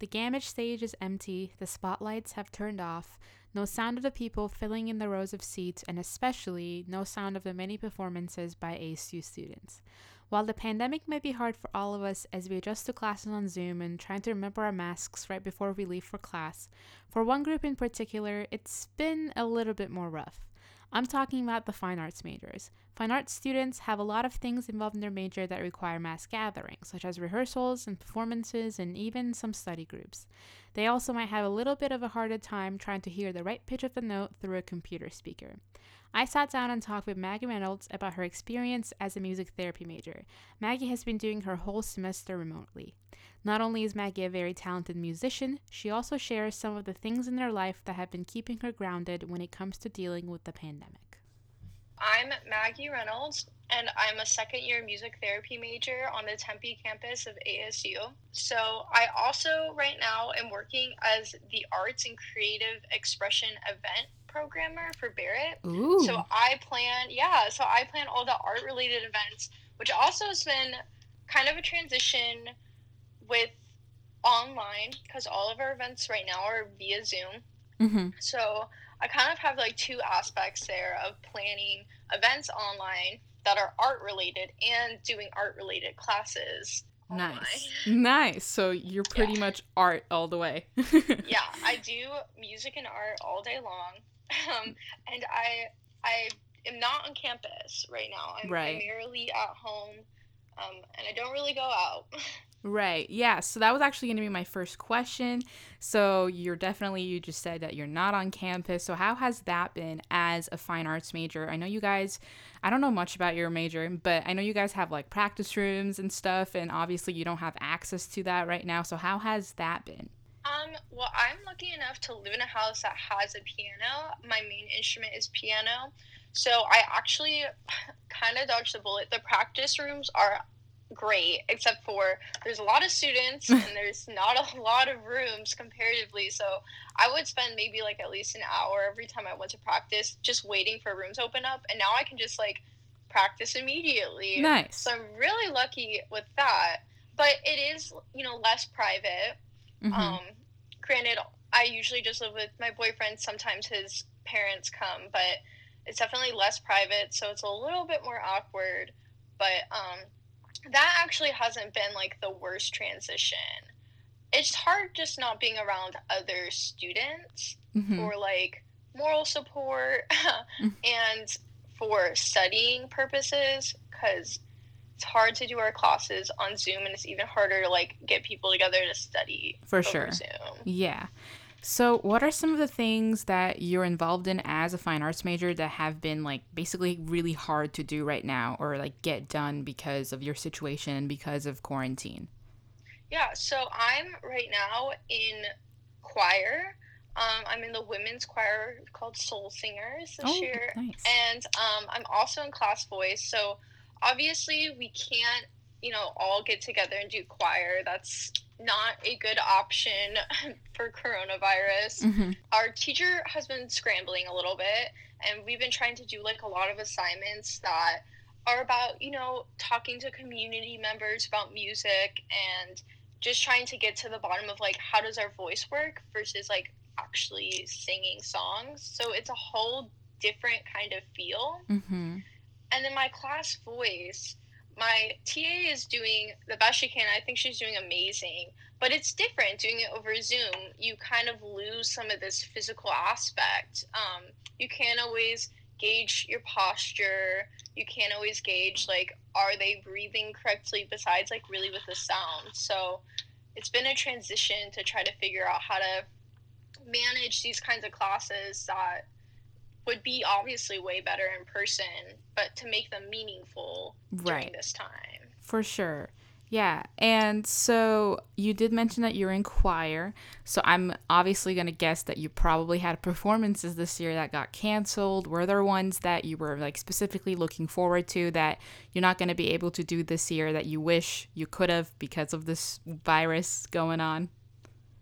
The Gamage stage is empty, the spotlights have turned off, no sound of the people filling in the rows of seats, and especially no sound of the many performances by ASU students. While the pandemic might be hard for all of us as we adjust to classes on Zoom and trying to remember our masks right before we leave for class, for one group in particular, it's been a little bit more rough. I'm talking about the fine arts majors. Fine arts students have a lot of things involved in their major that require mass gatherings, such as rehearsals and performances and even some study groups. They also might have a little bit of a harder time trying to hear the right pitch of the note through a computer speaker. I sat down and talked with Maggie Reynolds about her experience as a music therapy major. Maggie has been doing her whole semester remotely. Not only is Maggie a very talented musician, she also shares some of the things in her life that have been keeping her grounded when it comes to dealing with the pandemic. I'm Maggie Reynolds, and I'm a second-year music therapy major on the Tempe campus of ASU. So I also right now am working as the Arts and Creative Expression event programmer for Barrett. So Ooh. I plan all the art-related events, which also has been kind of a transition with online because all of our events right now are via Zoom. Mm-hmm. So I kind of have like two aspects there of planning events online that are art related and doing art related classes online. Nice. So you're Yeah. pretty much art all the way. Yeah, I do music and art all day long. And I am not on campus right now. I'm Right. primarily at home. And I don't really go out. Right. Yeah. So that was actually going to be my first question. So you just said that you're not on campus. So how has that been as a fine arts major? I know you guys, I don't know much about your major, but I know you guys have like practice rooms and stuff. And obviously you don't have access to that right now. So how has that been? Well, I'm lucky enough to live in a house that has a piano. My main instrument is piano. So I actually kind of dodged the bullet. The practice rooms are great, except for there's a lot of students and there's not a lot of rooms comparatively. So I would spend maybe like at least an hour every time I went to practice just waiting for rooms to open up. And now I can just like practice immediately. So Nice. I'm really lucky with that. But it is, less private. Mm-hmm. um, Granted, I usually just live with my boyfriend. Sometimes his parents come, but it's definitely less private, so it's a little bit more awkward. But that actually hasn't been like the worst transition. It's hard just not being around other students Mm-hmm. for like moral support and for studying purposes because it's hard to do our classes on Zoom, and it's even harder to like get people together to study For over sure. Zoom. Yeah. So, what are some of the things that you're involved in as a fine arts major that have been like basically really hard to do right now or like get done because of your situation and because of quarantine? Yeah, so I'm right now in choir. I'm in the women's choir called Soul Singers this Oh, year, nice. and I'm also in class voice. So obviously we can't, all get together and do choir. That's not a good option for coronavirus. Mm-hmm. Our teacher has been scrambling a little bit, and we've been trying to do like a lot of assignments that are about, talking to community members about music and just trying to get to the bottom of like how does our voice work versus like actually singing songs. So it's a whole different kind of feel. Mm-hmm. And then my class voice, my TA is doing the best she can. I think she's doing amazing, but it's different doing it over Zoom. You kind of lose some of this physical aspect. You can't always gauge your posture. You can't always gauge like are they breathing correctly besides like really with the sound. So it's been a transition to try to figure out how to manage these kinds of classes that would be obviously way better in person, but to make them meaningful during Right. this time. For sure. Yeah. And so you did mention that you're in choir. So I'm obviously going to guess that you probably had performances this year that got canceled. Were there ones that you were like specifically looking forward to that you're not going to be able to do this year that you wish you could have because of this virus going on?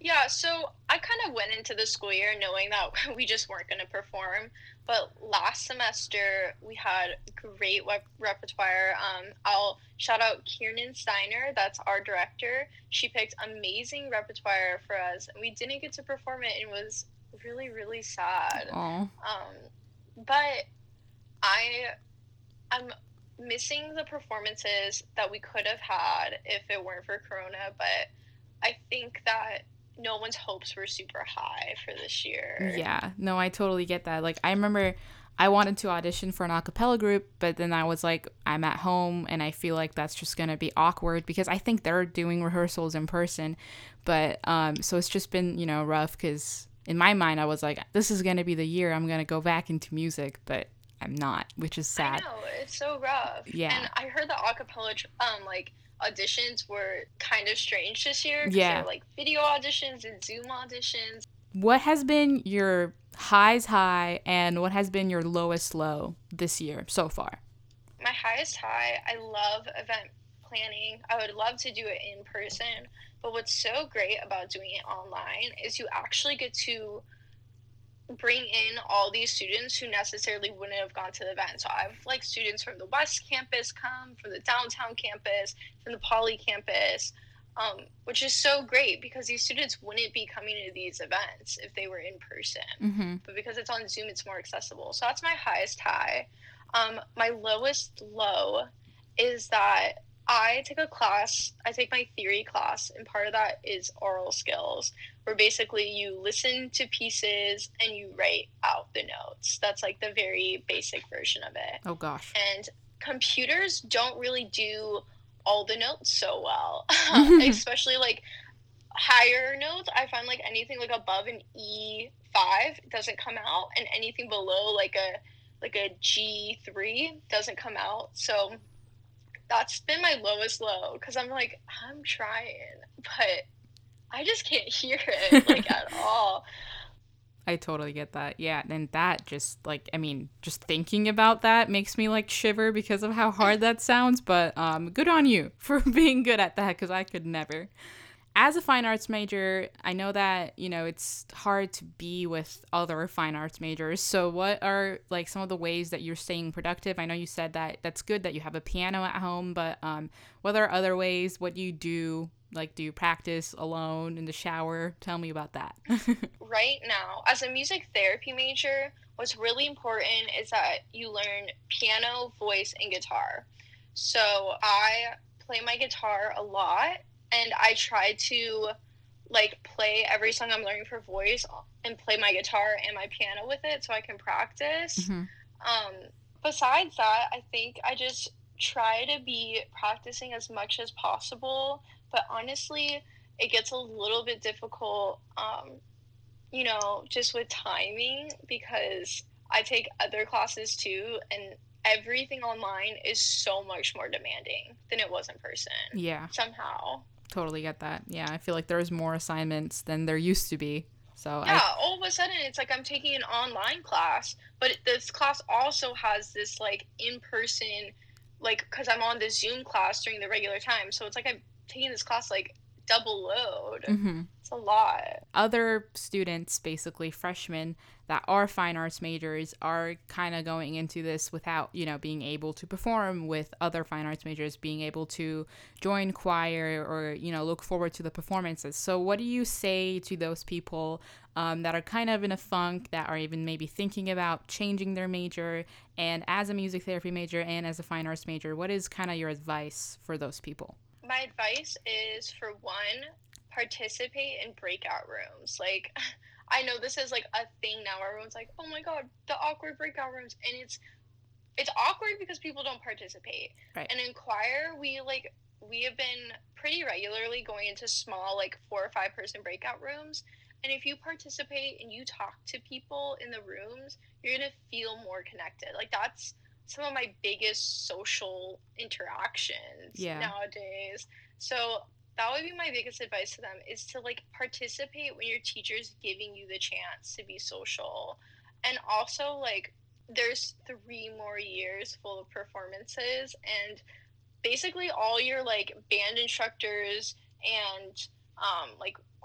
Yeah, so I kind of went into the school year knowing that we just weren't going to perform. But last semester we had great repertoire. I'll shout out Kiernan Steiner, that's our director. She picked amazing repertoire for us, and we didn't get to perform it. And it was really, really sad. Oh. Um, but I I'm missing the performances that we could have had if it weren't for Corona, but I think that no one's hopes were super high for this year. Yeah, no, I totally get that. Like, I remember I wanted to audition for an a cappella group, but then I was like, I'm at home and I feel like that's just going to be awkward because I think they're doing rehearsals in person. But so it's just been, rough because in my mind, I was like, this is going to be the year I'm going to go back into music, but I'm not, which is I sad. know, it's so rough. Yeah. And I heard the acapella like auditions were kind of strange this year because they Yeah. were like video auditions and Zoom auditions. What has been your highs high and what has been your lowest low this year so far? My highest high, I love event planning. I would love to do it in person, but what's so great about doing it online is you actually get to bring in all these students who necessarily wouldn't have gone to the event. So I have like students from the West Campus come, from the downtown campus, from the Poly campus, which is so great because these students wouldn't be coming to these events if they were in person. Mm-hmm. But because it's on Zoom, it's more accessible. So that's my highest high. My lowest low is that I take my theory class, and part of that is oral skills, where basically you listen to pieces and you write out the notes. That's like the very basic version of it. Oh, gosh. And computers don't really do all the notes so well, especially like higher notes. I find like anything like above an E5 doesn't come out, and anything below like a G3 doesn't come out. So that's been my lowest low because I'm like, I'm trying, but I just can't hear it like at all. I totally get that. Yeah, and that just like just thinking about that makes me like shiver because of how hard that sounds, but good on you for being good at that cuz I could never. As a fine arts major, I know that, it's hard to be with other fine arts majors. So what are like some of the ways that you're staying productive? I know you said that that's good that you have a piano at home, but what are other ways? What do you do? Like, do you practice alone in the shower? Tell me about that. Right now, as a music therapy major, what's really important is that you learn piano, voice, and guitar. So I play my guitar a lot, and I try to like play every song I'm learning for voice and play my guitar and my piano with it so I can practice. Mm-hmm. Um, Besides that, I think I just try to be practicing as much as possible, but honestly, it gets a little bit difficult, just with timing because I take other classes too, and everything online is so much more demanding than it was in person Yeah, somehow. totally get that. Yeah, I feel like there's more assignments than there used to be. So Yeah, all of a sudden it's like I'm taking an online class, but this class also has this like in person, like, because I'm on the Zoom class during the regular time. So it's like I'm taking this class like double load. mm-hmm. It's a lot. Other students, basically freshmen that are fine arts majors, are kind of going into this without, being able to perform with other fine arts majors, being able to join choir or, look forward to the performances. So, what do you say to those people that are kind of in a funk, that are even maybe thinking about changing their major? And as a music therapy major and as a fine arts major, what is kind of your advice for those people? My advice is, for one, participate in breakout rooms. Like, I know this is like a thing now. Everyone's like, "Oh my god, the awkward breakout rooms," and it's awkward because people don't participate. Right. And in choir, we have been pretty regularly going into small like 4 or 5 person breakout rooms. And if you participate and you talk to people in the rooms, you're gonna feel more connected. Like that's some of my biggest social interactions Yeah. nowadays. So that would be my biggest advice to them is to like participate when your teacher's giving you the chance to be social. And also like there's 3 more years full of performances, and basically all your like band instructors and like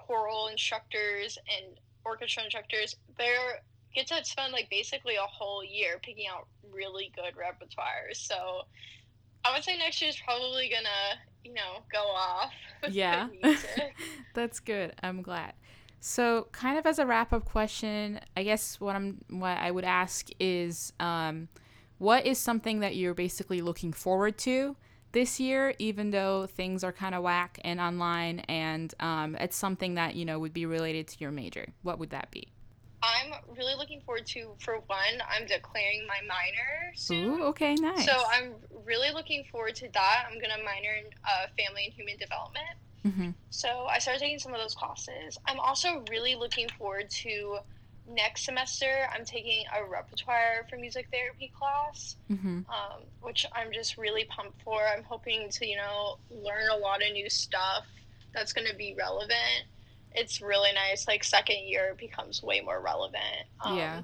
choral instructors and orchestra instructors, they're get to spend like basically a whole year picking out really good repertoire. So I would say next year's probably gonna, go off with Yeah. good music. That's good. I'm glad. So, kind of as a wrap-up question, I guess what I would ask is what is something that you're basically looking forward to this year, even though things are kind of whack and online, and it's something that, would be related to your major? What would that be? I'm really looking forward to, for one, I'm declaring my minor Ooh, soon. okay, So nice. I'm really looking forward to that. I'm going to minor in family and human development. Mhm. So I started taking some of those classes. I'm also really looking forward to next semester. I'm taking a repertoire for music therapy class, Mhm. which I'm just really pumped for. I'm hoping to, learn a lot of new stuff that's going to be relevant. It's really nice. Like second year becomes way more relevant. Yeah.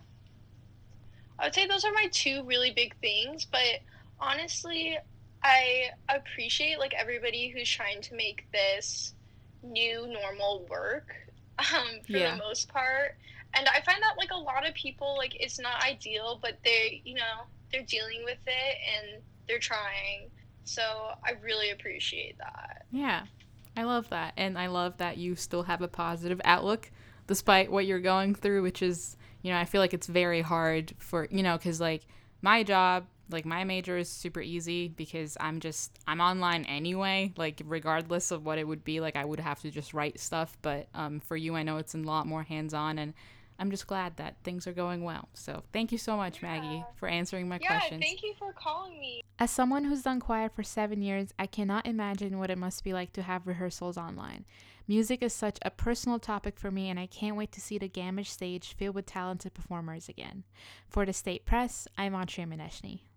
I would say those are my two really big things, but honestly, I appreciate like everybody who's trying to make this new normal work for the Yeah. most part. And I find that like a lot of people like it's not ideal, but they're dealing with it and they're trying. So I really appreciate that. Yeah. I love that. And I love that you still have a positive outlook despite what you're going through, which is, I feel like it's very hard for, because like my job, like my major is super easy because I'm online anyway, like regardless of what it would be, like I would have to just write stuff. But for you, I know it's a lot more hands on, and I'm just glad that things are going well. So thank you so much, Maggie, Yeah. for answering my Yeah, questions. thank you for calling me. As someone who's done choir for 7 years, I cannot imagine what it must be like to have rehearsals online. Music is such a personal topic for me, and I can't wait to see the Gamish stage filled with talented performers again. For the State Press, I'm Antria Maneshny.